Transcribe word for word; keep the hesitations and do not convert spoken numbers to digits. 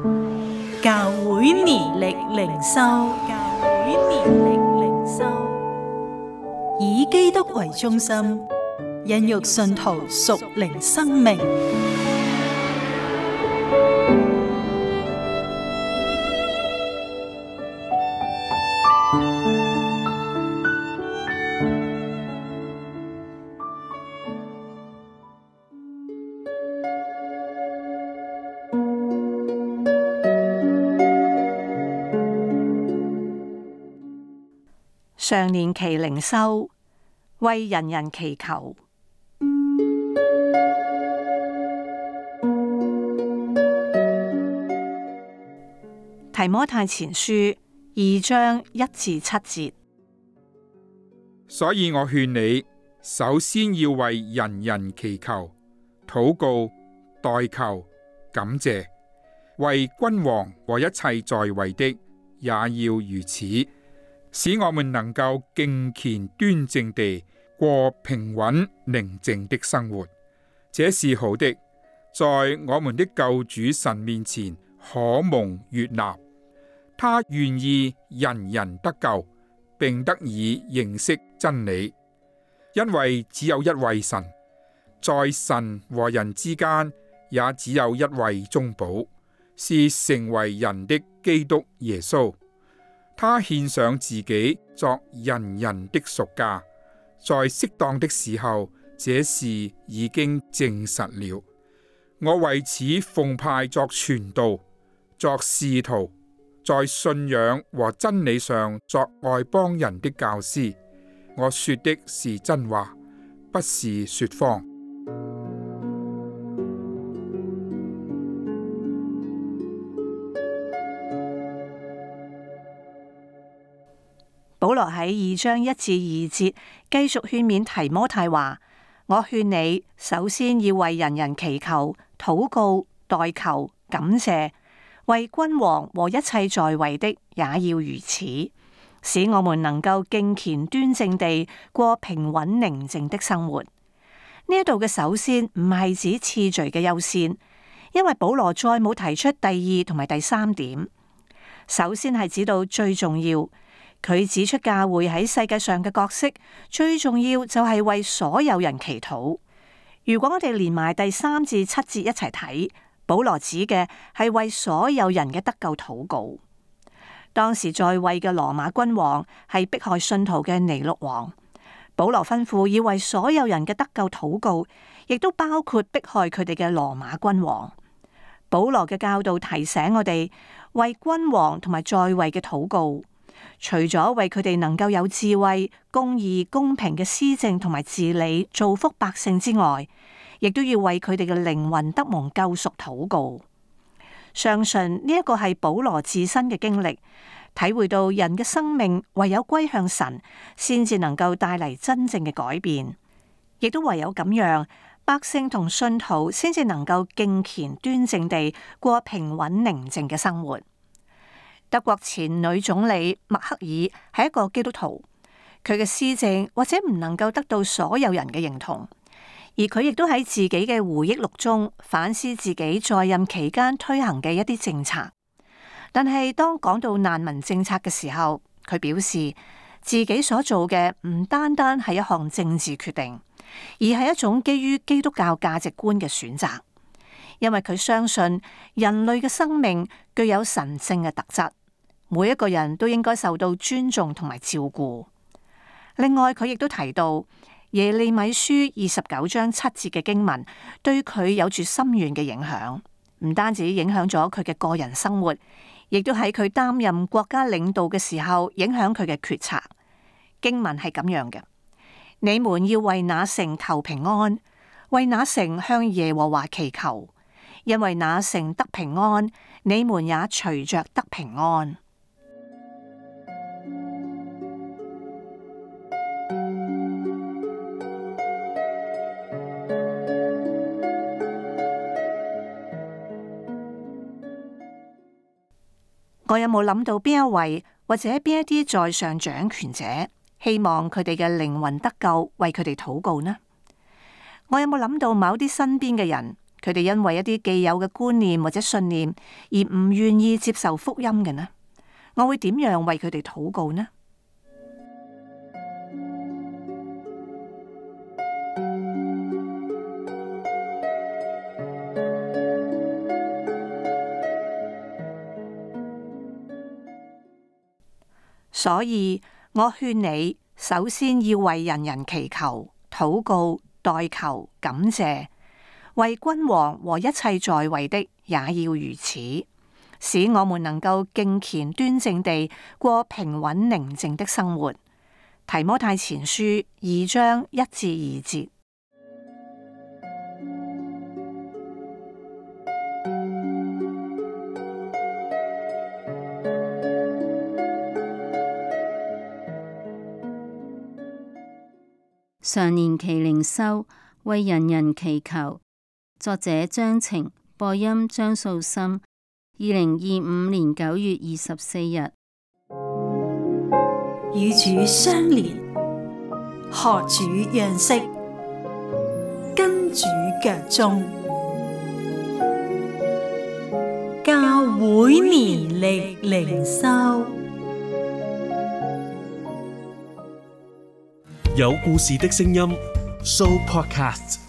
教會年曆靈修，教會年曆靈修，以基督為中心，孕育信徒屬靈生命。 常年期靈修，為人人祈求。提摩太前書二章一至七節。 所以我勸你，首先要為人人祈求、禱告、代求、感謝，為君王和一切在位的也要如此，使我們能夠敬虔端正地過平穩寧靜的生活。這是好的，在我們的救主神面前可蒙悅納。他願意人人得救，並得以認識真理，因為只有一位神，在神和人之間也只有一位中保，是成為人的基督耶穌。他獻上自己作人人的贖價，在適當的時候，這事已經證實了。我為此奉派作傳道，作使徒，在信仰和真理上作外邦人的教師。我說的是真話，不是說謊。 保羅喺二章一至二節繼續勸勉提摩太話：我勸你首先要為人人祈求、禱告、代求、感謝，為君王和一切在位的也要如此，使我們能夠敬虔端正地過平穩寧靜的生活。呢一度嘅首先唔係指次序嘅優先，因為保羅再冇提出第二同埋第三點。首先係指到最重要，佢指出教會喺世界上嘅角色最重要就係為所有人祈禱。如果我哋連埋第三至七節一齊睇，保羅指嘅係為所有人嘅得救禱告。當時在位嘅羅馬君王係迫害信徒嘅尼祿王，保羅吩咐要為所有人嘅得救禱告，亦都包括迫害佢哋嘅羅馬君王。保羅嘅教導提醒我哋為君王同埋在位嘅禱告，除咗為佢哋能夠有智慧、公義、公平嘅施政同埋治理，造福百姓之外，亦都要為佢哋嘅靈魂得蒙救贖禱告。相信呢一個係保羅自身嘅經歷，體會到人嘅生命唯有歸向神，先至能夠帶嚟真正嘅改變，亦都唯有咁樣，百姓同信徒先至能夠敬虔端正地過平穩寧靜嘅生活。德國前女總理默克爾係一個基督徒，佢嘅施政或者唔能夠得到所有人嘅認同，而佢亦都喺自己嘅回憶錄中反思自己在任期間推行嘅一啲政策。但係當講到難民政策嘅時候，佢表示自己所做嘅唔單單係一項政治決定，而係一種基於基督教價值觀嘅選擇。因為佢相信人類嘅生命具有神聖嘅特質，每一個人都應該受到尊重同埋照顧。另外，佢亦都提到耶利米書二十九章七節嘅經文對佢有住深遠嘅影響，唔單止影響咗佢嘅個人生活，亦都喺佢擔任國家領導嘅時候影響佢嘅決策。經文係咁樣嘅：你們要為那城求平安，為那城向耶和華祈求。因為那城得平安，你們也隨着得平安。我有冇諗到邊一位或者邊一啲在上掌權者，希望佢哋嘅靈魂得救，為佢哋禱告呢？我有冇諗到某啲身邊嘅人？ 佢哋因為一啲既有嘅觀念或者信念而唔願意接受福音嘅呢？我會點樣為佢哋禱告呢？所以我勸你，首先要為人人祈求、禱告、代求、感謝，為君王和一切在位的也要如此，使我們能夠敬虔端正地過平穩寧靜的生活。提摩太前書二章一至二節。 常年期靈修，為人人祈求。作者張晴，播音張素心。二零二五年九月二十四日。 與主相連，學主樣式，跟主腳蹤。教會年曆靈修。 有故事的聲音 ，Show Podcast。